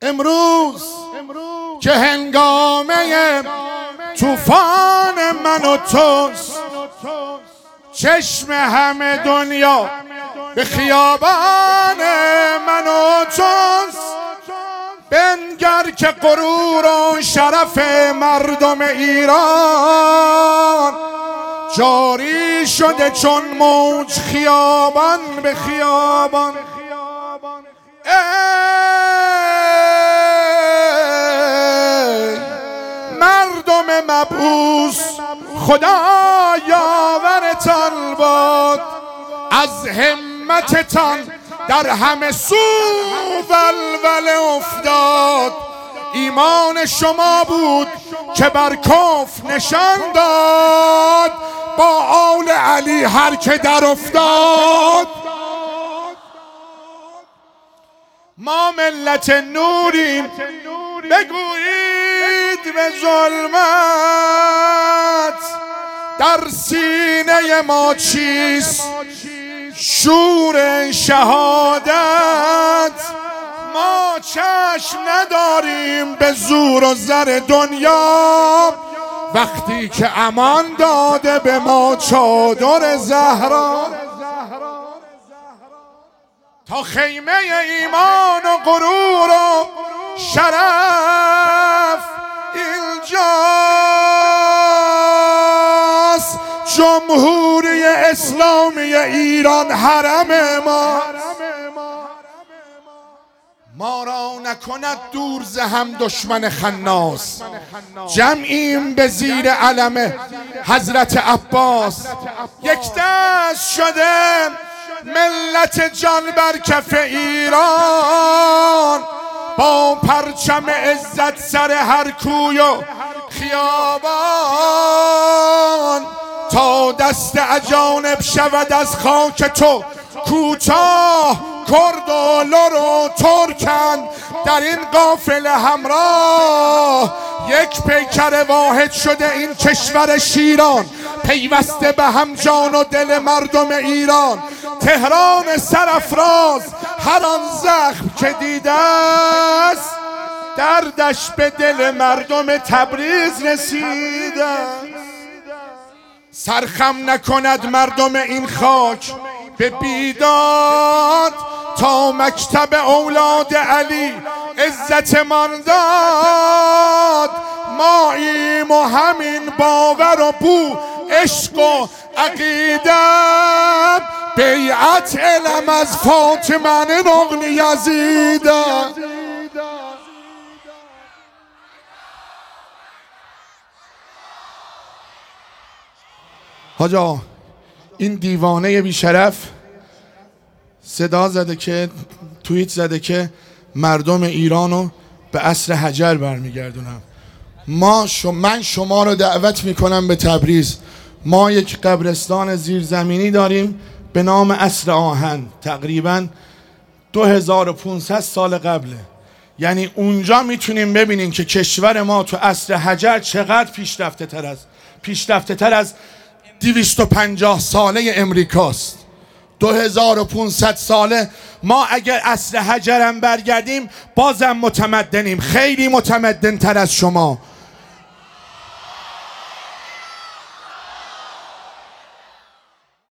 امروز که هنگامه طوفان من و توست، چشم همه دنیا به خیابان من و توست. بنگر که غرور و شرف مردم ایران جاری شده چون موج خیابان به خیابان. ای مردم مبعوث، خدا یاورتان باد، از همتتان در همه سو ولوله افتاد. ایمان شما بود که بر کفر نشان داد، با آل علی هر که در افتاد. ما ملت نوریم، بگویید به ظلمت در سینه ما چیست شور شهادت. ما چشم نداریم به زور و زر دنیا، وقتی که امان داده به ما چادر زهرا. تا خیمه ایمان و غرور و شرف اینجاست، جمهوری اسلامی ایران حرم ما. ما را نکند دور ز هم دشمن خناس، جمعیم به زیر علم حضرت عباس. یک دست شده ملت جان بر کف ایران، با پرچم عزت سر هر کوی و خیابان. تا دست اجانب شود از خاک تو کوتاه، کرد و لر و ترکن در این قافله همراه. یک پیکر واحد شده این کشور شیران، پیوسته به هم جان و دل مردم ایران. تهران سرافراز هر آن زخم که دیده است، دردش به دل مردم تبریز رسیده. سرخم نکند مردم این خاک به بیداد، تا مکتب اولاد علی عزتمان داد. ماییم و همین باور و بو عشق و عقیده، بیعت علم از فاطمه نقل یزیده. حاجا این دیوانه بیشرف صدا زده که توییت زده که مردم ایرانو به عصر حجر برمیگردونم. من شما رو دعوت میکنم به تبریز. ما یک قبرستان زیرزمینی داریم به نام عصر آهن، تقریبا 2500 سال قبله. یعنی اونجا میتونیم ببینیم که کشور ما تو عصر حجر چقدر پیشرفته تر از 250 ساله امریکاست. 2500 ساله. ما اگر عصر حجرم برگردیم بازم متمدنیم، خیلی متمدن تر از شما.